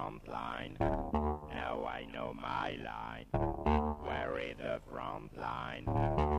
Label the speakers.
Speaker 1: front line. Now I know my line. Where is the front line?